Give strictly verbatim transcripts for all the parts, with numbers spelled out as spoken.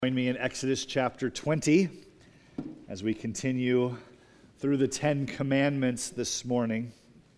Join me in Exodus chapter twenty as we continue through the Ten Commandments this morning.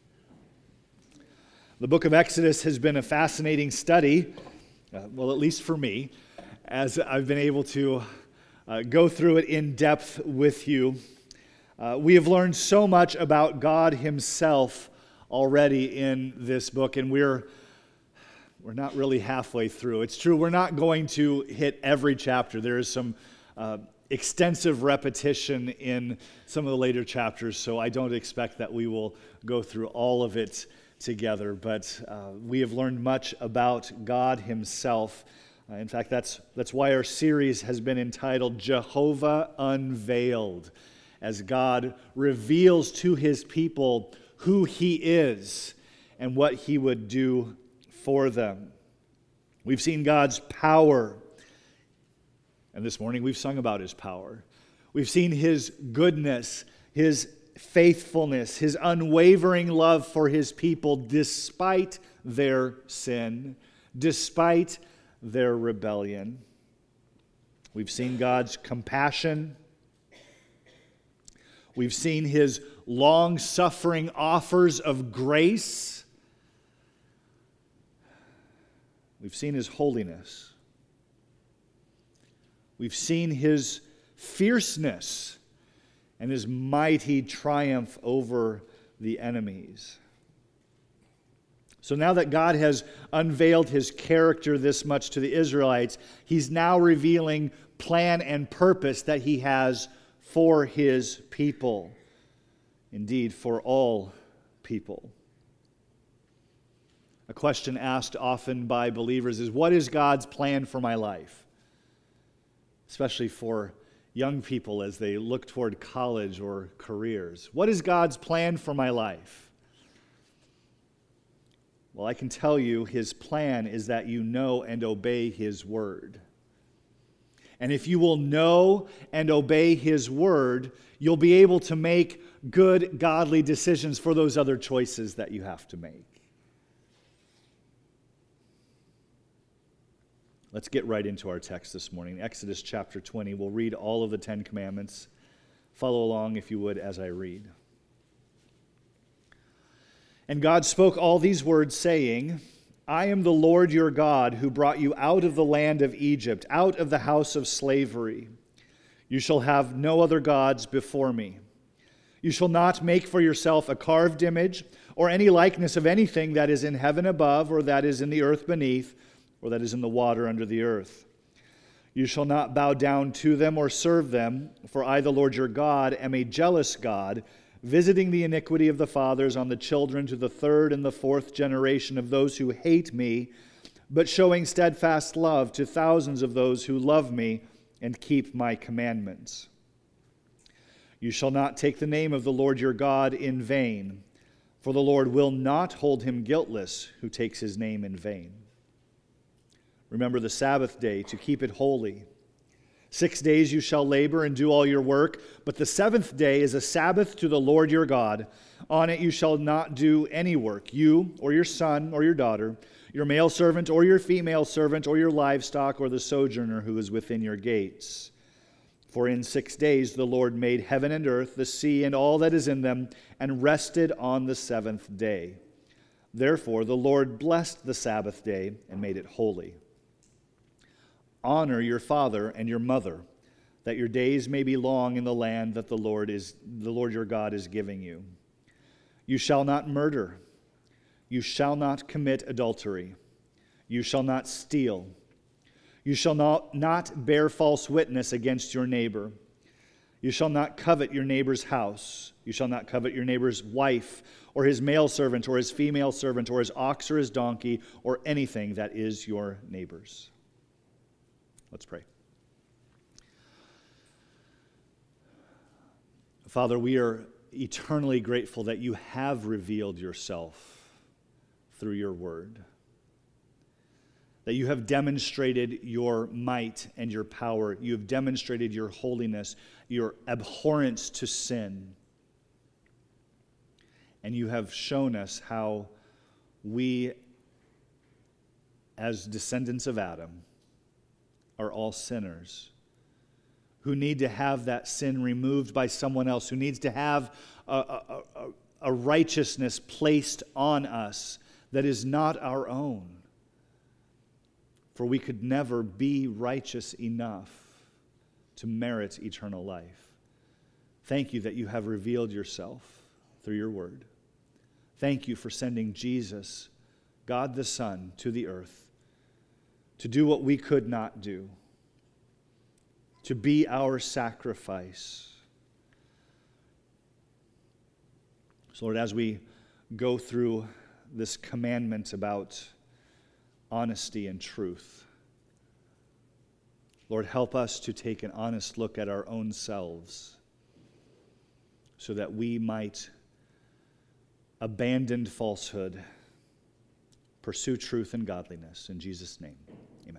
The book of Exodus has been a fascinating study, uh, well, at least for me, as I've been able to uh, go through it in depth with you. Uh, we have learned so much about God Himself already in this book, and we're We're not really halfway through. It's true, we're not going to hit every chapter. There is some uh, extensive repetition in some of the later chapters, so I don't expect that we will go through all of it together. But uh, we have learned much about God Himself. Uh, in fact, that's, that's why our series has been entitled Jehovah Unveiled, as God reveals to His people who He is and what He would do for them. We've seen God's power, and this morning we've sung about His power. We've seen His goodness, His faithfulness, His unwavering love for His people despite their sin, despite their rebellion. We've seen God's compassion. We've seen His long-suffering offers of grace. We've seen His holiness. We've seen His fierceness and His mighty triumph over the enemies. So now that God has unveiled His character this much to the Israelites, He's now revealing plan and purpose that He has for His people. Indeed, for all people. A question asked often by believers is, what is God's plan for my life? Especially for young people as they look toward college or careers. What is God's plan for my life? Well, I can tell you His plan is that you know and obey His word. And if you will know and obey His word, you'll be able to make good, godly decisions for those other choices that you have to make. Let's get right into our text this morning. Exodus chapter twenty. We'll read all of the Ten Commandments. Follow along, if you would, as I read. And God spoke all these words, saying, I am the Lord your God, who brought you out of the land of Egypt, out of the house of slavery. You shall have no other gods before me. You shall not make for yourself a carved image, or any likeness of anything that is in heaven above, or that is in the earth beneath, or that is in the water under the earth. You shall not bow down to them or serve them, for I, the Lord your God, am a jealous God, visiting the iniquity of the fathers on the children to the third and the fourth generation of those who hate me, but showing steadfast love to thousands of those who love me and keep my commandments. You shall not take the name of the Lord your God in vain, for the Lord will not hold him guiltless who takes his name in vain. Remember the Sabbath day to keep it holy. Six days you shall labor and do all your work, but the seventh day is a Sabbath to the Lord your God. On it you shall not do any work, you or your son or your daughter, your male servant or your female servant, or your livestock, or the sojourner who is within your gates. For in six days the Lord made heaven and earth, the sea, and all that is in them, and rested on the seventh day. Therefore the Lord blessed the Sabbath day and made it holy. Honor your father and your mother, that your days may be long in the land that the Lord is the Lord your God is giving you. You shall not murder. You shall not commit adultery. You shall not steal. You shall not, not bear false witness against your neighbor. You shall not covet your neighbor's house. You shall not covet your neighbor's wife, or his male servant, or his female servant, or his ox or his donkey, or anything that is your neighbor's. Let's pray. Father, we are eternally grateful that you have revealed yourself through your word, that you have demonstrated your might and your power. You have demonstrated your holiness, your abhorrence to sin, and you have shown us how we, as descendants of Adam, are all sinners who need to have that sin removed by someone else, who needs to have a, a, a, a righteousness placed on us that is not our own. For we could never be righteous enough to merit eternal life. Thank you that you have revealed yourself through your word. Thank you for sending Jesus, God the Son, to the earth to do what we could not do, to be our sacrifice. So, Lord, as we go through this commandment about honesty and truth, Lord, help us to take an honest look at our own selves so that we might abandon falsehood, pursue truth and godliness. In Jesus' name, amen.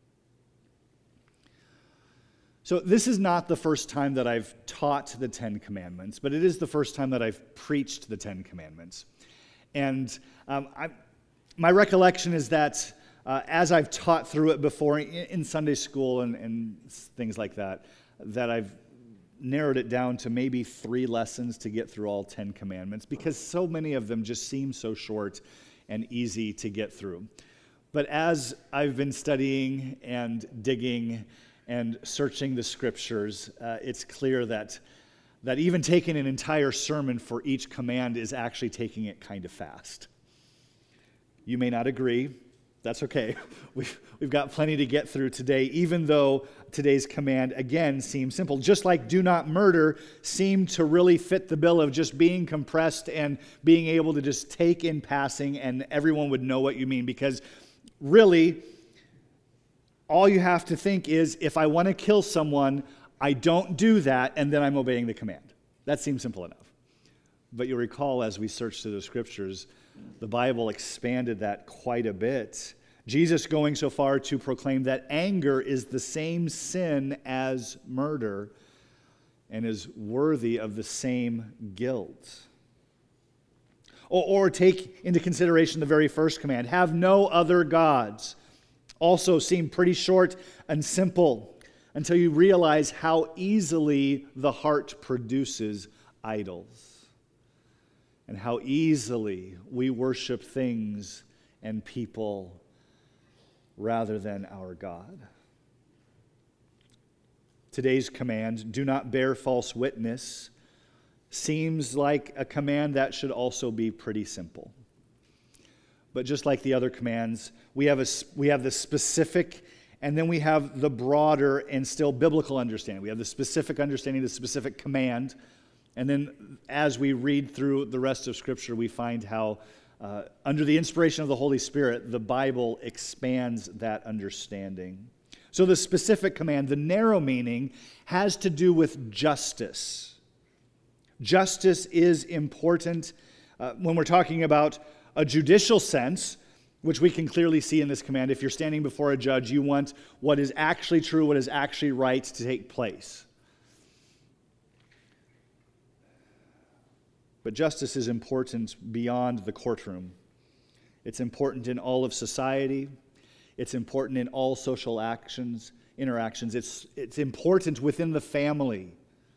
So this is not the first time that I've taught the Ten Commandments, but it is the first time that I've preached the Ten Commandments. And um, I, my recollection is that uh, as I've taught through it before in, in Sunday school and, and things like that, that I've narrowed it down to maybe three lessons to get through all Ten Commandments, because so many of them just seem so short and easy to get through. But as I've been studying and digging and searching the scriptures, uh, it's clear that that even taking an entire sermon for each command is actually taking it kind of fast. You may not agree. That's okay. We've, we've got plenty to get through today, even though today's command, again, seems simple. Just like do not murder seemed to really fit the bill of just being compressed and being able to just take in passing, and everyone would know what you mean, because really, all you have to think is, if I want to kill someone, I don't do that, and then I'm obeying the command. That seems simple enough. But you'll recall, as we searched through the scriptures, the Bible expanded that quite a bit. Jesus going so far to proclaim that anger is the same sin as murder and is worthy of the same guilt. Or, or take into consideration the very first command, have no other gods. Also seem pretty short and simple until you realize how easily the heart produces idols and how easily we worship things and people rather than our God. Today's command, do not bear false witness, seems like a command that should also be pretty simple. But just like the other commands, we have a, we have the specific, and then we have the broader and still biblical understanding. We have the specific understanding, the specific command, and then as we read through the rest of Scripture, we find how, uh, under the inspiration of the Holy Spirit, the Bible expands that understanding. So the specific command, the narrow meaning, has to do with justice. Justice is important uh, when we're talking about a judicial sense, which we can clearly see in this command. If you're standing before a judge, you want what is actually true, what is actually right to take place. But justice is important beyond the courtroom. It's important in all of society. It's important in all social actions, interactions. It's, it's important within the family.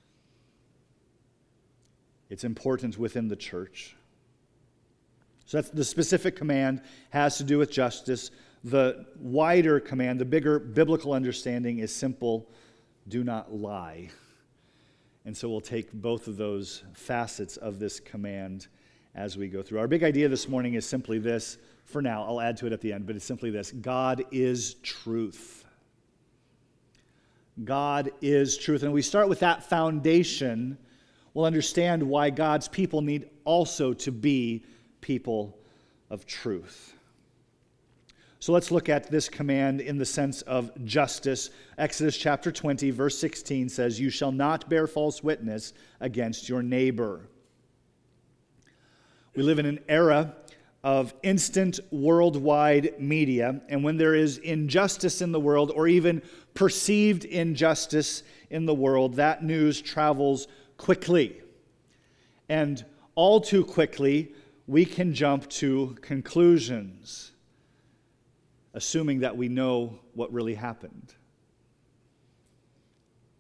It's important within the church. So that's the specific command has to do with justice. The wider command, the bigger biblical understanding is simple, do not lie. And so we'll take both of those facets of this command as we go through. Our big idea this morning is simply this. For now, I'll add to it at the end, but it's simply this. God is truth. God is truth. And we start with that foundation, we'll understand why God's people need also to be people of truth. So let's look at this command in the sense of justice. Exodus chapter twenty, verse sixteen says, "You shall not bear false witness against your neighbor." We live in an era of instant worldwide media, and when there is injustice in the world, or even perceived injustice in the world, that news travels quickly. And all too quickly, we can jump to conclusions, assuming that we know what really happened.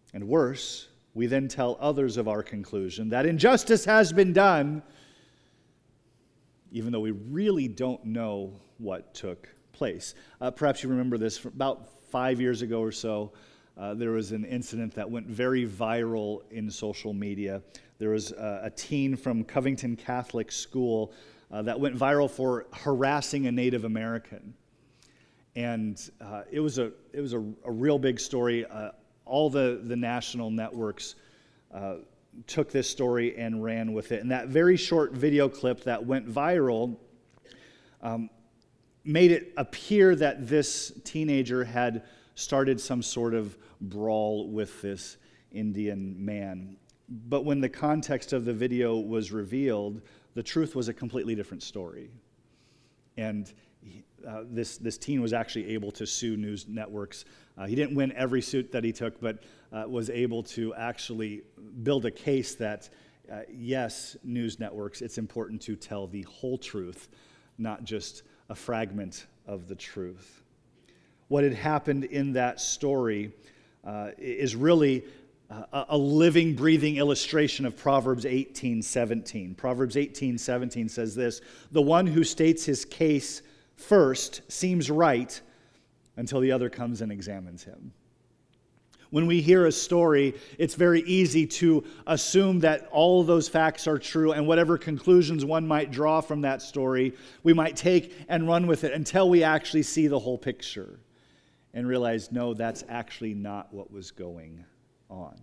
And worse, we then tell others of our conclusion that injustice has been done, even though we really don't know what took place. Uh, perhaps you remember this, from about five years ago or so, uh, there was an incident that went very viral in social media. There was a, a teen from Covington Catholic School uh, that went viral for harassing a Native American. And uh, it was a it was a, a real big story. Uh, all the, the national networks uh, took this story and ran with it. And that very short video clip that went viral um, made it appear that this teenager had started some sort of brawl with this Indian man. But when the context of the video was revealed, the truth was a completely different story. And uh, this, this teen was actually able to sue news networks. Uh, he didn't win every suit that he took, but uh, was able to actually build a case that, uh, yes, news networks, it's important to tell the whole truth, not just a fragment of the truth. What had happened in that story uh, is really uh, a living, breathing illustration of Proverbs eighteen seventeen. Proverbs eighteen seventeen says this: "The one who states his case first seems right until the other comes and examines him." When we hear a story, it's very easy to assume that all of those facts are true, and whatever conclusions one might draw from that story, we might take and run with it until we actually see the whole picture and realize, no, that's actually not what was going on.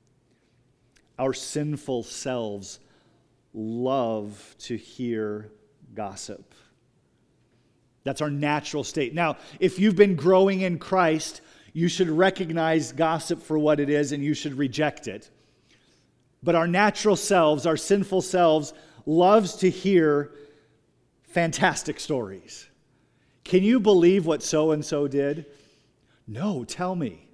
Our sinful selves love to hear gossip. That's our natural state. Now, if you've been growing in Christ, you should recognize gossip for what it is and you should reject it. But our natural selves, our sinful selves, loves to hear fantastic stories. Can you believe what so-and-so did? No, tell me.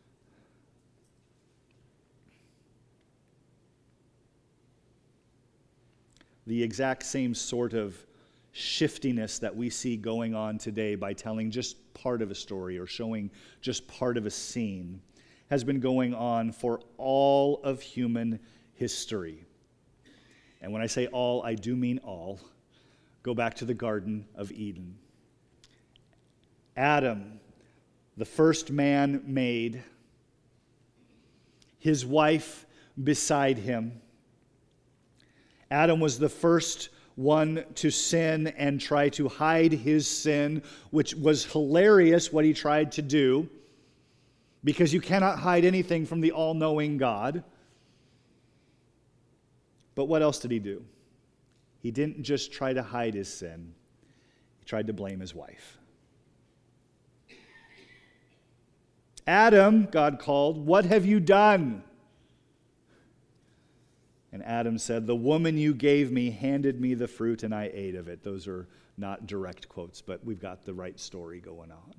The exact same sort of shiftiness that we see going on today by telling just part of a story or showing just part of a scene has been going on for all of human history. And when I say all, I do mean all. Go back to the Garden of Eden. Adam, the first man made, his wife beside him. Adam was the first one to sin and try to hide his sin, which was hilarious what he tried to do, because you cannot hide anything from the all-knowing God. But what else did he do? He didn't just try to hide his sin. He tried to blame his wife. Adam, God called, "What have you done?" And Adam said, "The woman you gave me handed me the fruit and I ate of it." Those are not direct quotes, but we've got the right story going on.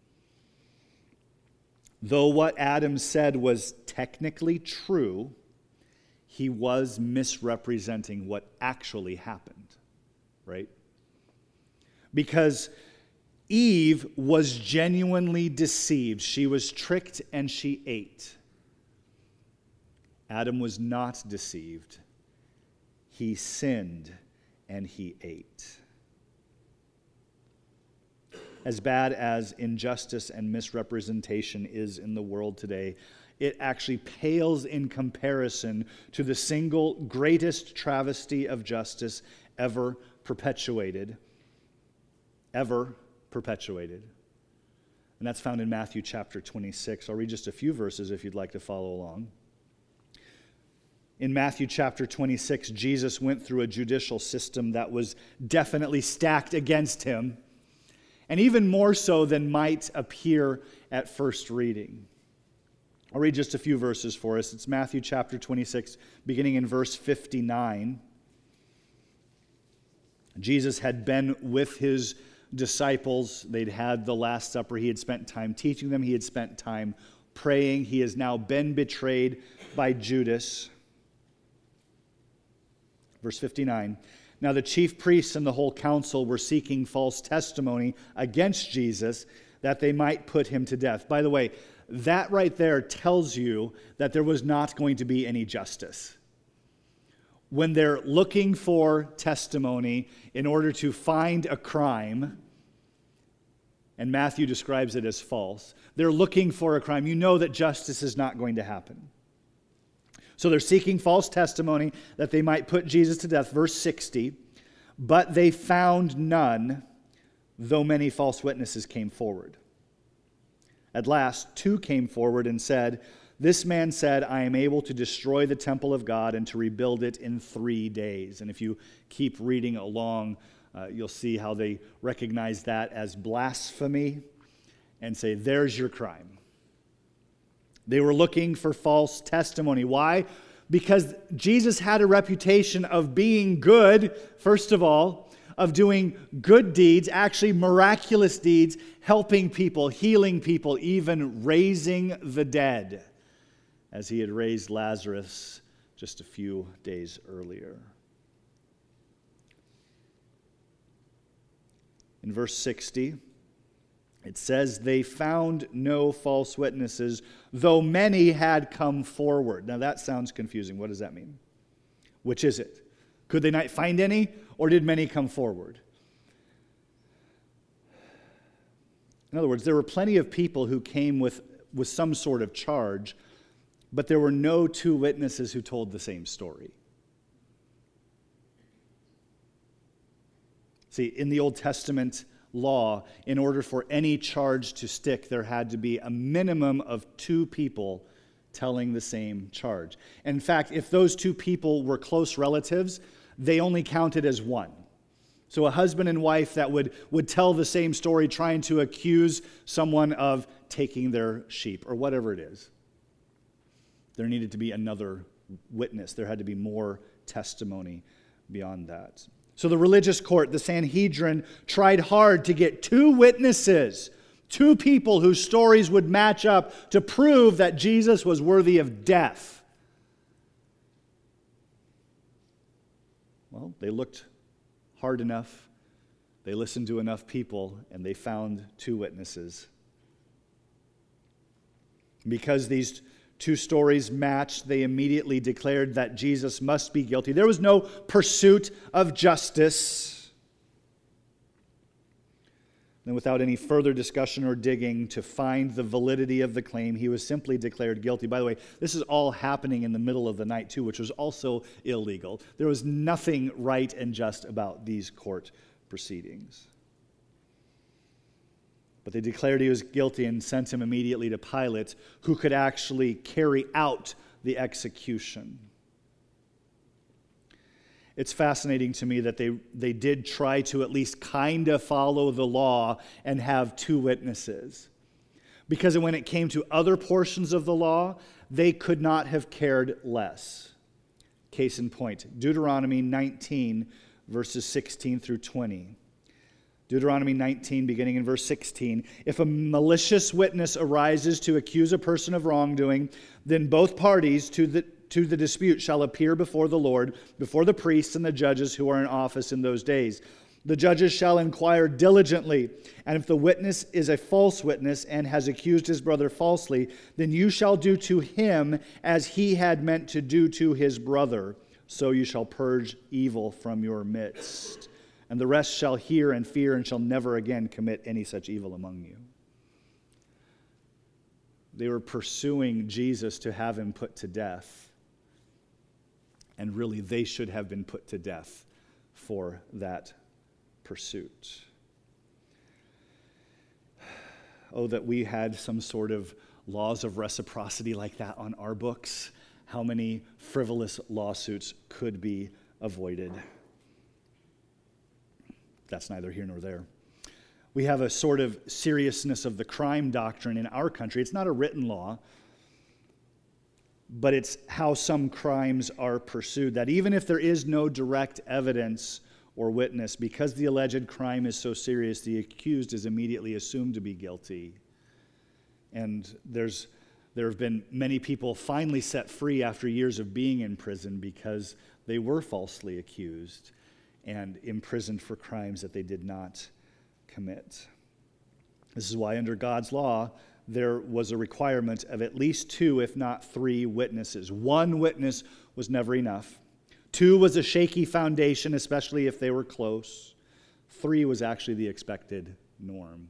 Though what Adam said was technically true, he was misrepresenting what actually happened, right? Because Eve was genuinely deceived. She was tricked and she ate. Adam was not deceived. He sinned and he ate. As bad as injustice and misrepresentation is in the world today, it actually pales in comparison to the single greatest travesty of justice ever perpetuated. Ever perpetuated. And that's found in Matthew chapter twenty-six. I'll read just a few verses if you'd like to follow along. In Matthew chapter twenty-six, Jesus went through a judicial system that was definitely stacked against him, and even more so than might appear at first reading. I'll read just a few verses for us. It's Matthew chapter twenty-six, beginning in verse fifty-nine. Jesus had been with his disciples. They'd had the Last Supper. He had spent time teaching them. He had spent time praying. He has now been betrayed by Judas. Verse fifty-nine, "Now the chief priests and the whole council were seeking false testimony against Jesus that they might put him to death." By the way, that right there tells you that there was not going to be any justice. When they're looking for testimony in order to find a crime, and Matthew describes it as false, they're looking for a crime, you know that justice is not going to happen. So they're seeking false testimony that they might put Jesus to death. Verse sixty, but they found none, though many false witnesses came forward. At last, two came forward and said, this man said, I am able to destroy the temple of God and to rebuild it in three days. And if you keep reading along, uh, you'll see how they recognize that as blasphemy and say, there's your crime. They were looking for false testimony. Why? Because Jesus had a reputation of being good, first of all, of doing good deeds, actually miraculous deeds, helping people, healing people, even raising the dead, as he had raised Lazarus just a few days earlier. In verse sixty, it says, they found no false witnesses, though many had come forward. Now that sounds confusing. What does that mean? Which is it? Could they not find any, or did many come forward? In other words, there were plenty of people who came with, with some sort of charge, but there were no two witnesses who told the same story. See, in the Old Testament law, in order for any charge to stick, there had to be a minimum of two people telling the same charge. In fact, if those two people were close relatives, they only counted as one. So a husband and wife that would, would tell the same story, trying to accuse someone of taking their sheep or whatever it is. There needed to be another witness. There had to be more testimony beyond that. So the religious court, the Sanhedrin, tried hard to get two witnesses, two people whose stories would match up to prove that Jesus was worthy of death. Well, they looked hard enough, they listened to enough people, and they found two witnesses. Because these two stories matched, they immediately declared that Jesus must be guilty. There was no pursuit of justice. Then, without any further discussion or digging to find the validity of the claim, he was simply declared guilty. By the way, this is all happening in the middle of the night, too, which was also illegal. There was nothing right and just about these court proceedings. But they declared he was guilty and sent him immediately to Pilate, who could actually carry out the execution. It's fascinating to me that they, they did try to at least kind of follow the law and have two witnesses. Because when it came to other portions of the law, they could not have cared less. Case in point, Deuteronomy nineteen, verses sixteen through twenty. Deuteronomy nineteen, beginning in verse sixteen. If a malicious witness arises to accuse a person of wrongdoing, then both parties to the to the dispute shall appear before the Lord, before the priests and the judges who are in office in those days. The judges shall inquire diligently, and if the witness is a false witness and has accused his brother falsely, then you shall do to him as he had meant to do to his brother. So you shall purge evil from your midst. And the rest shall hear and fear and shall never again commit any such evil among you. They were pursuing Jesus to have him put to death. And really, they should have been put to death for that pursuit. Oh, that we had some sort of laws of reciprocity like that on our books. How many frivolous lawsuits could be avoided? That's neither here nor there. We have a sort of seriousness of the crime doctrine in our country. It's not a written law, but it's how some crimes are pursued, that even if there is no direct evidence or witness, because the alleged crime is so serious, the accused is immediately assumed to be guilty. And there's there have been many people finally set free after years of being in prison because they were falsely accused and imprisoned for crimes that they did not commit. This is why under God's law, there was a requirement of at least two, if not three, witnesses. One witness was never enough. Two was a shaky foundation, especially if they were close. Three was actually the expected norm.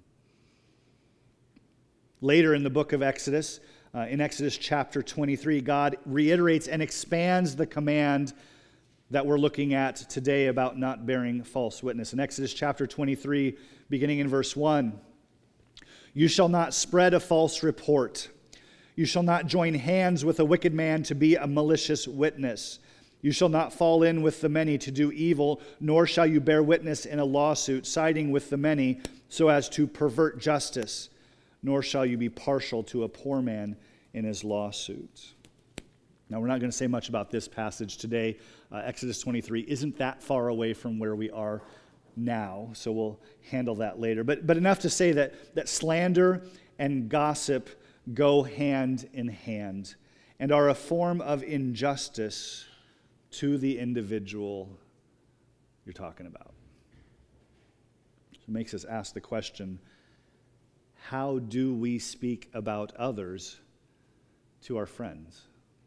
Later in the book of Exodus, uh, in Exodus chapter twenty-three, God reiterates and expands the command that we're looking at today about not bearing false witness. In Exodus chapter twenty-three, beginning in verse one, "You shall not spread a false report. You shall not join hands with a wicked man to be a malicious witness. You shall not fall in with the many to do evil, nor shall you bear witness in a lawsuit, siding with the many so as to pervert justice, nor shall you be partial to a poor man in his lawsuit." Now, we're not going to say much about this passage today. Uh, Exodus twenty-three isn't that far away from where we are now, so we'll handle that later. But, but enough to say that, that slander and gossip go hand in hand and are a form of injustice to the individual you're talking about. It makes us ask the question, how do we speak about others to our friends?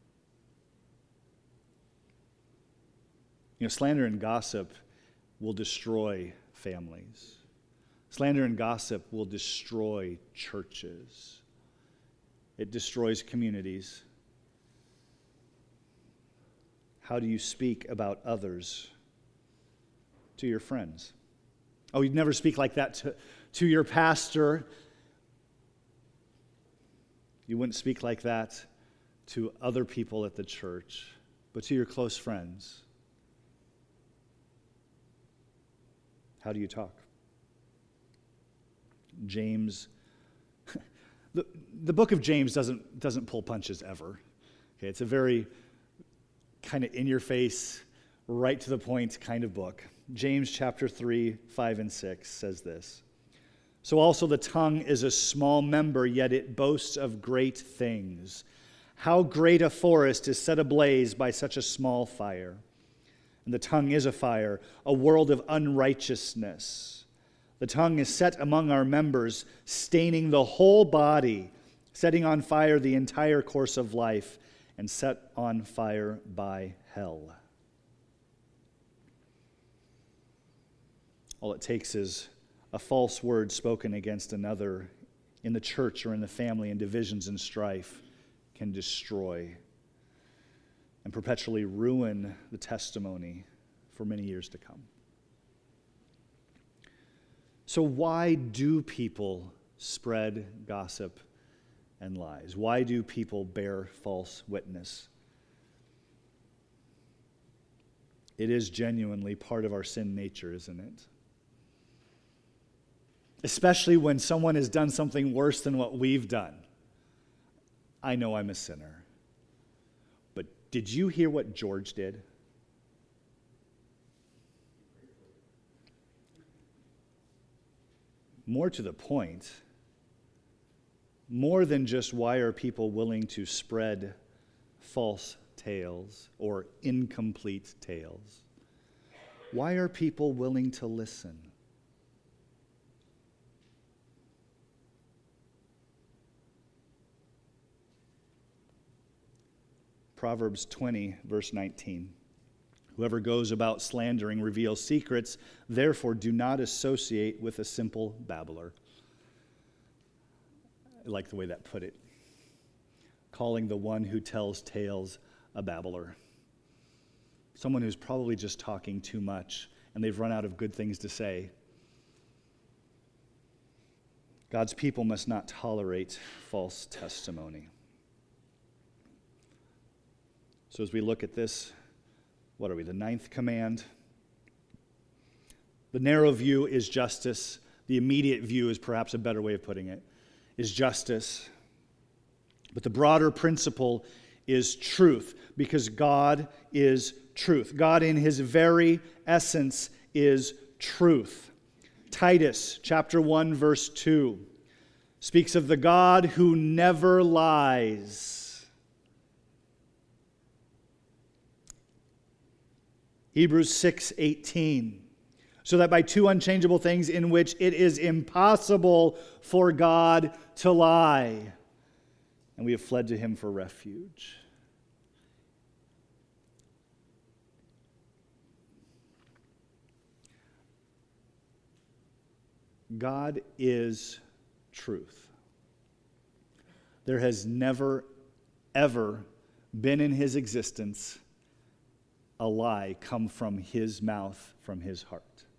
You know, slander and gossip will destroy families. Slander and gossip will destroy churches. It destroys communities. How do you speak about others to your friends? Oh, you'd never speak like that to, to your pastor. You wouldn't speak like that to other people at the church, but to your close friends. How do you talk? James, the, the book of James doesn't, doesn't pull punches ever. Okay, it's a very kind of in-your-face, right to the point kind of book. James chapter three, five, and six says this. "So also the tongue is a small member, yet it boasts of great things. How great a forest is set ablaze by such a small fire. And the tongue is a fire, a world of unrighteousness. The tongue is set among our members, staining the whole body, setting on fire the entire course of life, and set on fire by hell." All it takes is a false word spoken against another in the church or in the family, and divisions and strife can destroy and perpetually ruin the testimony for many years to come. So why do people spread gossip and lies? Why do people bear false witness? It is genuinely part of our sin nature, isn't it? Especially when someone has done something worse than what we've done. I know I'm a sinner. But did you hear what George did? More to the point, more than just why are people willing to spread false tales or incomplete tales, why are people willing to listen? Proverbs twenty, verse nineteen. "Whoever goes about slandering reveals secrets, therefore do not associate with a simple babbler." I like the way that put it. Calling the one who tells tales a babbler. Someone who's probably just talking too much and they've run out of good things to say. God's people must not tolerate false testimony. So as we look at this, what are we, the ninth command? The narrow view is justice. The immediate view is perhaps a better way of putting it, is justice. But the broader principle is truth, because God is truth. God in his very essence is truth. Titus chapter one, verse two speaks of the God who never lies. Hebrews six eighteen, so that by two unchangeable things in which it is impossible for God to lie, and we have fled to him for refuge. God is truth. There has never, ever been in his existence a lie come from his mouth, from his heart.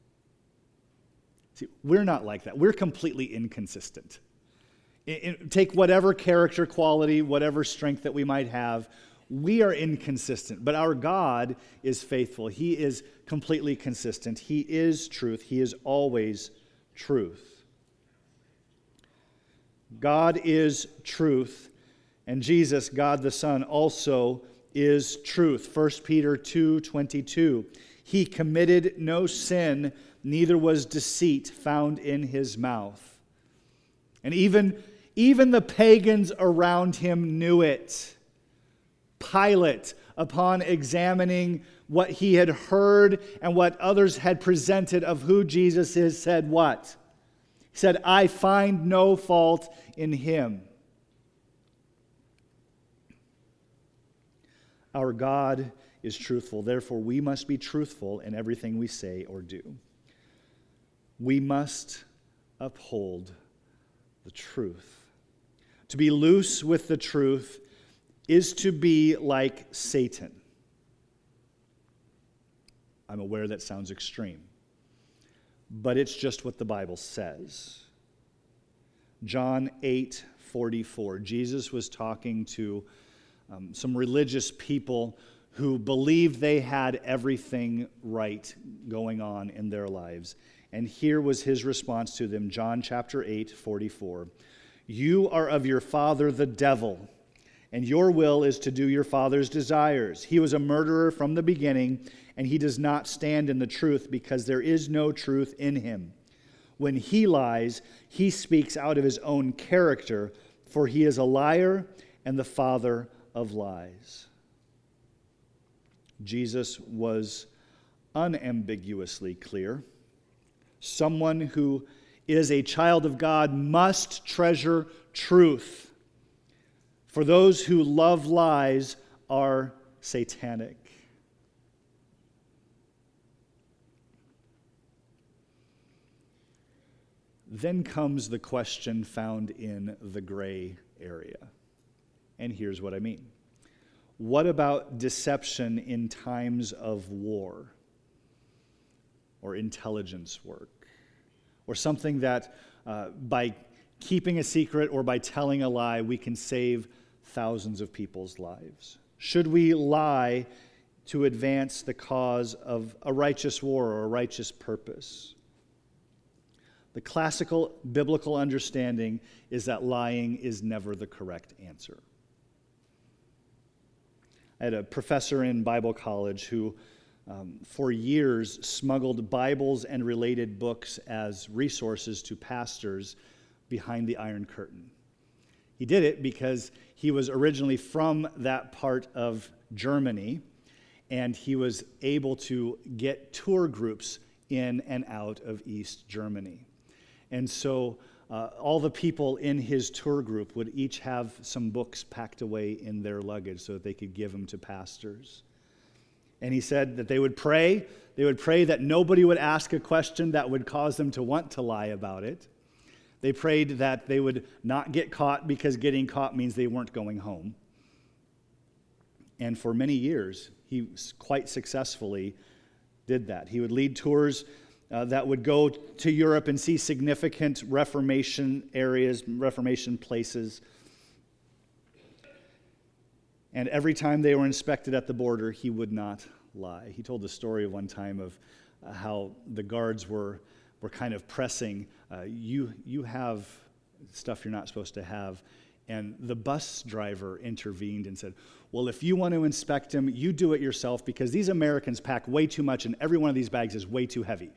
See, we're not like that. We're completely inconsistent. In, in, take whatever character quality, whatever strength that we might have, we are inconsistent. But our God is faithful. He is completely consistent. He is truth. He is always truth. God is truth, and Jesus, God the Son, also is truth. First Peter two twenty-two. He committed no sin, neither was deceit found in his mouth. And even, even the pagans around him knew it. Pilate, upon examining what he had heard and what others had presented of who Jesus is, said what? He said, I find no fault in him. Our God is truthful, therefore we must be truthful in everything we say or do. We must uphold the truth. To be loose with the truth is to be like Satan. I'm aware that sounds extreme, but it's just what the Bible says. John eight forty-four. Jesus was talking to um, some religious people who believed they had everything right going on in their lives. And here was his response to them, John chapter eight forty-four. You are of your father the devil, and your will is to do your father's desires. He was a murderer from the beginning, and he does not stand in the truth because there is no truth in him. When he lies, he speaks out of his own character, for he is a liar and the father of lies. Jesus was unambiguously clear. Someone who is a child of God must treasure truth. For those who love lies are satanic. Then comes the question found in the gray area. And here's what I mean. What about deception in times of war or intelligence work? Or something that uh, by keeping a secret or by telling a lie, we can save thousands of people's lives? Should we lie to advance the cause of a righteous war or a righteous purpose? The classical biblical understanding is that lying is never the correct answer. I had a professor in Bible college who um, for years smuggled Bibles and related books as resources to pastors behind the Iron Curtain. He did it because he was originally from that part of Germany, and he was able to get tour groups in and out of East Germany. And so uh, all the people in his tour group would each have some books packed away in their luggage so that they could give them to pastors. And he said that they would pray. They would pray that nobody would ask a question that would cause them to want to lie about it. They prayed that they would not get caught because getting caught means they weren't going home. And for many years, he quite successfully did that. He would lead tours uh, that would go to Europe and see significant Reformation areas, Reformation places. And every time they were inspected at the border, he would not lie. He told the story one time of uh, how the guards were were kind of pressing, uh, you you have stuff you're not supposed to have. And the bus driver intervened and said, well, if you want to inspect him, you do it yourself because these Americans pack way too much and every one of these bags is way too heavy.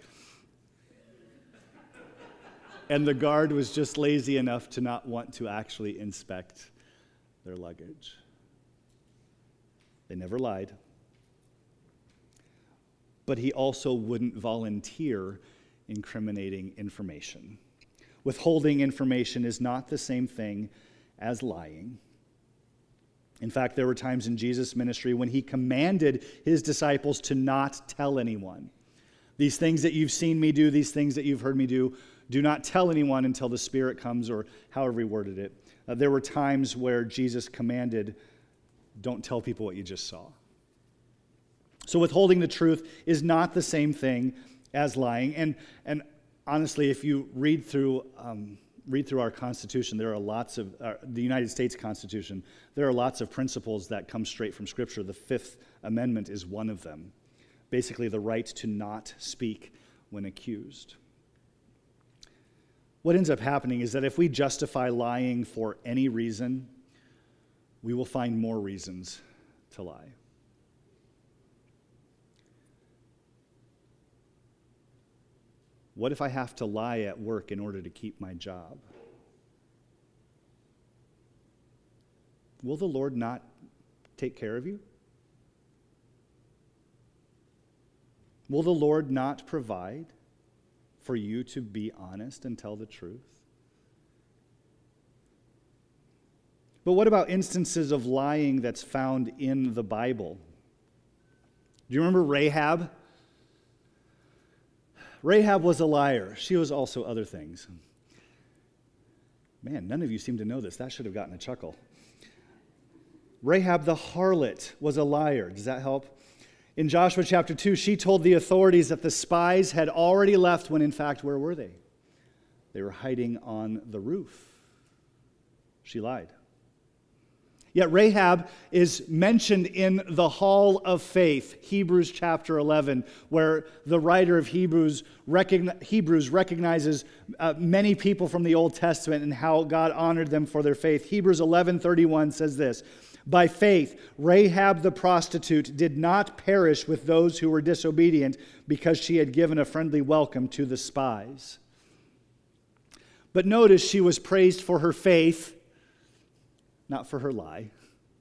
And the guard was just lazy enough to not want to actually inspect their luggage. They never lied. but he also wouldn't volunteer incriminating information. Withholding information is not the same thing as lying. In fact, there were times in Jesus' ministry when he commanded his disciples to not tell anyone. These things that you've seen me do, these things that you've heard me do, do not tell anyone until the Spirit comes, or however he worded it. Uh, there were times where Jesus commanded, don't tell people what you just saw. So withholding the truth is not the same thing as lying. And, and honestly, if you read through um, read through our Constitution, there are lots of, uh, the United States Constitution, there are lots of principles that come straight from Scripture. The Fifth Amendment is one of them. Basically, the right to not speak when accused. What ends up happening is that if we justify lying for any reason, we will find more reasons to lie. What if I have to lie at work in order to keep my job? Will the Lord not take care of you? Will the Lord not provide for you to be honest and tell the truth? But what about instances of lying that's found in the Bible? Do you remember Rahab? Rahab was a liar. She was also other things. Man, none of you seem to know this. That should have gotten a chuckle. Rahab the harlot was a liar. Does that help? In Joshua chapter two, she told the authorities that the spies had already left when, in fact, where were they? They were hiding on the roof. She lied. Yet Rahab is mentioned in the Hall of Faith, Hebrews chapter eleven, where the writer of Hebrews, recogni- Hebrews recognizes uh, many people from the Old Testament and how God honored them for their faith. Hebrews eleven thirty-one says this, "By faith, Rahab the prostitute did not perish with those who were disobedient because she had given a friendly welcome to the spies." But notice she was praised for her faith, not for her lie.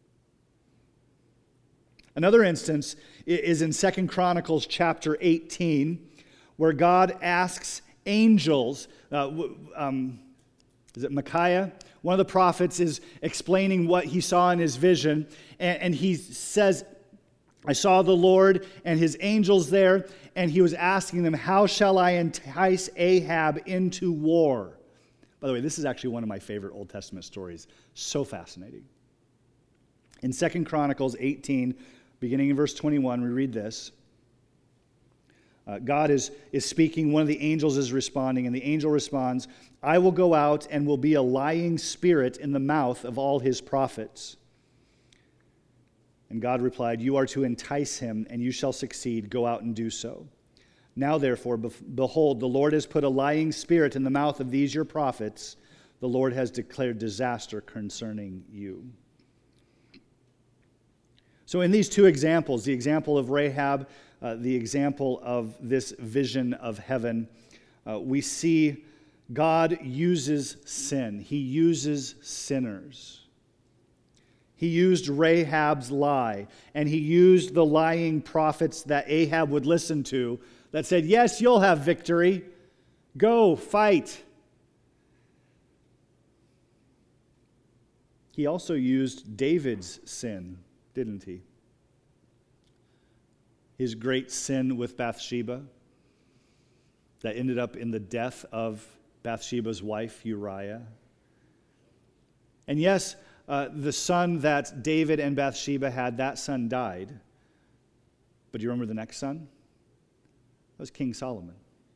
Another instance is in Second Chronicles chapter eighteen, where God asks angels, uh, um, is it Micaiah? One of the prophets is explaining what he saw in his vision, and, and he says, "I saw the Lord and his angels there," and he was asking them, "How shall I entice Ahab into war?" By the way, this is actually one of my favorite Old Testament stories. So fascinating. In Second Chronicles eighteen, beginning in verse twenty-one, we read this. Uh, God is, is speaking. One of the angels is responding, and the angel responds, "I will go out and will be a lying spirit in the mouth of all his prophets." And God replied, "You are to entice him, and you shall succeed. Go out and do so. Now, therefore, behold, the Lord has put a lying spirit in the mouth of these your prophets. The Lord has declared disaster concerning you." So in these two examples, the example of Rahab, uh, the example of this vision of heaven, uh, we see God uses sin. He uses sinners. He used Rahab's lie, and he used the lying prophets that Ahab would listen to that said, "Yes, you'll have victory. Go, fight." He also used David's sin, didn't he? His great sin with Bathsheba that ended up in the death of Bathsheba's wife, Uriah. And yes, uh, the son that David and Bathsheba had, that son died. But do you remember the next son? That was King Solomon.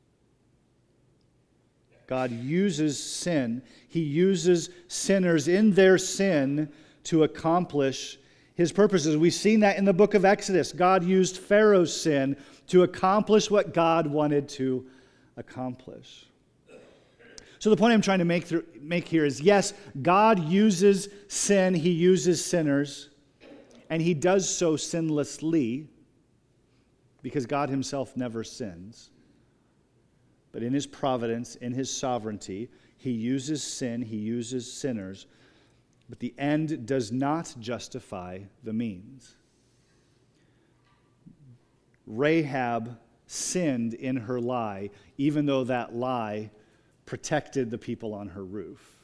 God uses sin. He uses sinners in their sin to accomplish his purposes. We've seen that in the book of Exodus. God used Pharaoh's sin to accomplish what God wanted to accomplish. So the point I'm trying to make, through, make here is, yes, God uses sin. He uses sinners. And he does so sinlessly, because God himself never sins. But in his providence, in his sovereignty, he uses sin, he uses sinners, but the end does not justify the means. Rahab sinned in her lie, even though that lie protected the people on her roof.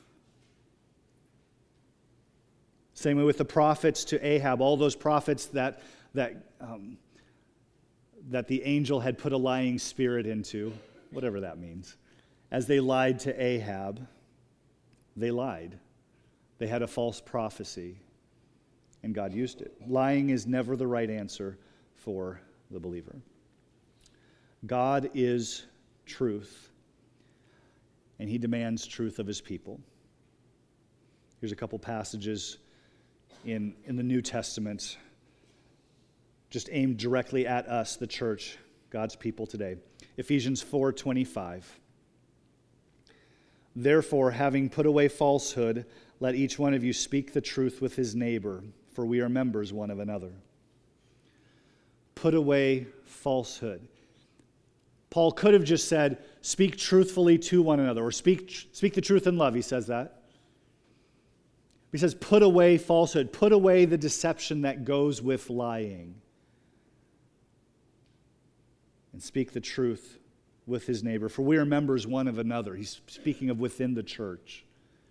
Same way with the prophets to Ahab, all those prophets that, that, um, that the angel had put a lying spirit into, whatever that means. As they lied to Ahab, they lied. They had a false prophecy, and God used it. Lying is never the right answer for the believer. God is truth, and he demands truth of his people. Here's a couple passages in, in the New Testament, just aimed directly at us, the church, God's people today. Ephesians four twenty-five. Therefore, having put away falsehood, let each one of you speak the truth with his neighbor, for we are members one of another. Put away falsehood. Paul could have just said, speak truthfully to one another, or speak, speak the truth in love. He says that. He says, put away falsehood. Put away the deception that goes with lying. And speak the truth with his neighbor, for we are members one of another. He's speaking of within the church.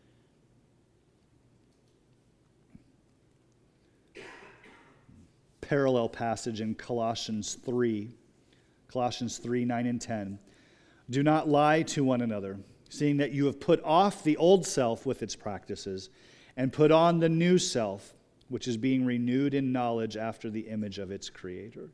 Parallel passage in Colossians three. Colossians three, nine and ten. Do not lie to one another, seeing that you have put off the old self with its practices, and put on the new self, which is being renewed in knowledge after the image of its creator.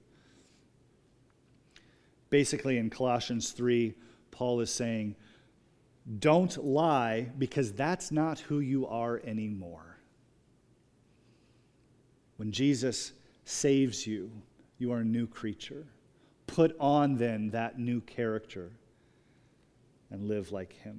Basically, in Colossians three, Paul is saying, don't lie, because that's not who you are anymore. When Jesus saves you, you are a new creature. Put on then that new character and live like him.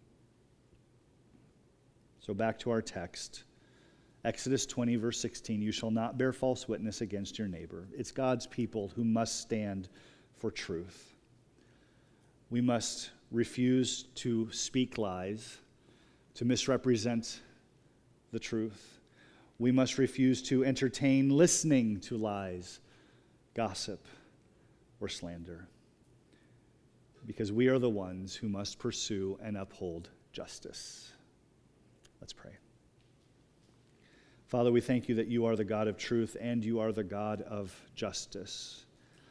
So back to our text. Exodus twenty, verse sixteen, you shall not bear false witness against your neighbor. It's God's people who must stand for truth. We must refuse to speak lies, to misrepresent the truth. We must refuse to entertain listening to lies, gossip, or slander, because we are the ones who must pursue and uphold justice. Let's pray. Father, we thank you that you are the God of truth and you are the God of justice.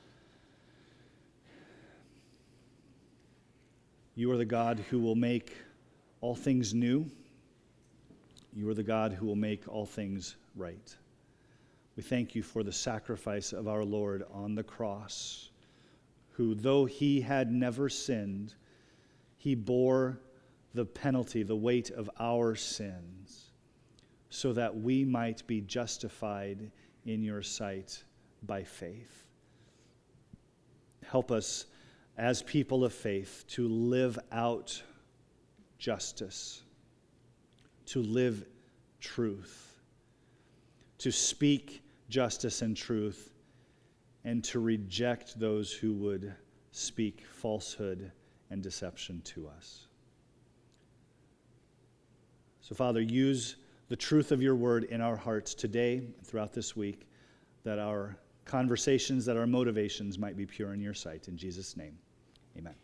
You are the God who will make all things new. You are the God who will make all things right. We thank you for the sacrifice of our Lord on the cross, who, though he had never sinned, he bore the penalty, the weight of our sins, so that we might be justified in your sight by faith. Help us as people of faith to live out justice, to live truth, to speak justice and truth, and to reject those who would speak falsehood and deception to us. So, Father, use the truth of your word in our hearts today and throughout this week, that our conversations, that our motivations might be pure in your sight. In Jesus' name, amen.